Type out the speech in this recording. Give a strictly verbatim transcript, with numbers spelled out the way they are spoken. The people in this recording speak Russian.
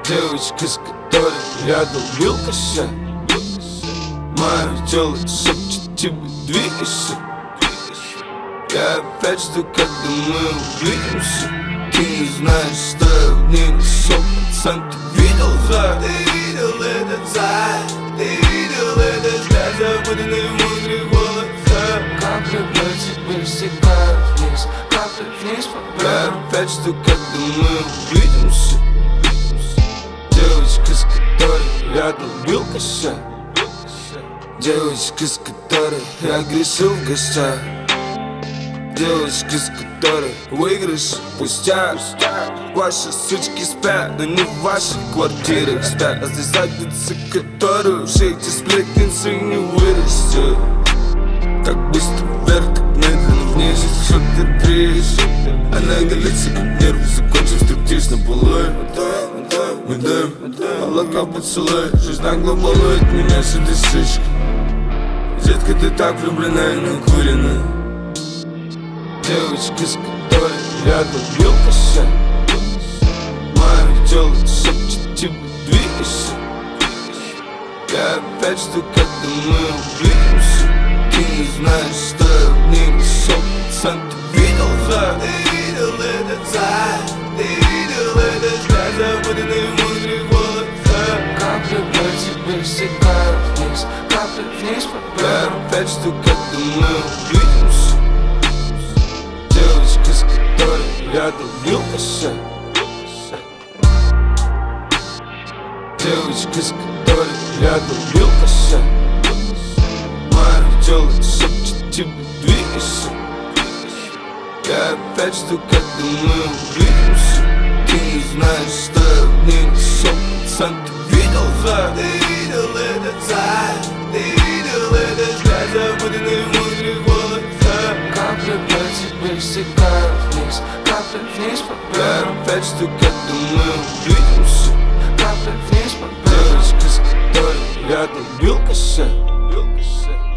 Девочка, с которой я долбил кося, мое тело шепчет тебе двигайся. Я опять жду, когда мы увидимся. Ты не знаешь, что я в ней нашел, пацан, ты видел, да? Ты видел этот зай, ты видел этот взгляд, запутанный в мудрых волосах. Капли по тебе стекают вниз, капли вниз по Я бедрам. опять жду, когда мы увидимся. Девочка, с которой я долбил кося, девочка, с которой я грешил в гостях, девочка, с которой выигрыш пустяк. Ваши сучки спят, но не в ваших квартирах спят, а здесь задницы, которые все эти сплетницы не вырастет. Как быстро вверх, так медленно вниз, что ты трешь. Она голится, как нервы, закончив стриптиз на полу. Мы даем молоко поцелуй, жизнь нагло балует меня с этой сучкой. Детка, ты так влюблена и накурена. Девочка, с которой я долбил кося, мое тело шепчет тебе двигайся. Я опять жду, когда мы увидимся. Ты не знаешь, что я в ней нашел, пацан, ты видел, да? Ты видел этот зай, ты видел этот взгляд, запутанный в мудрых волосах. Капли по тебе стекают вниз, капли вниз по Я бедрам. опять жду, когда мы увидимся. Девочка, с которой я долбил кося, девочка, с которой я долбил кося, мое тело шепчет тебе двигайся. Я опять жду, когда мы увидимся. Ты не знаешь, что я в ней нашел, пацан, ты видел, да? Ты видел этот зай, ты видел этот взгляд, запутанный в мудрых волосах. Капли по тебе стекают вниз, капли вниз по Я бедрам. опять жду, когда мы увидимся. Капли вниз по бедрам. Девочка, с которой я долбил кося.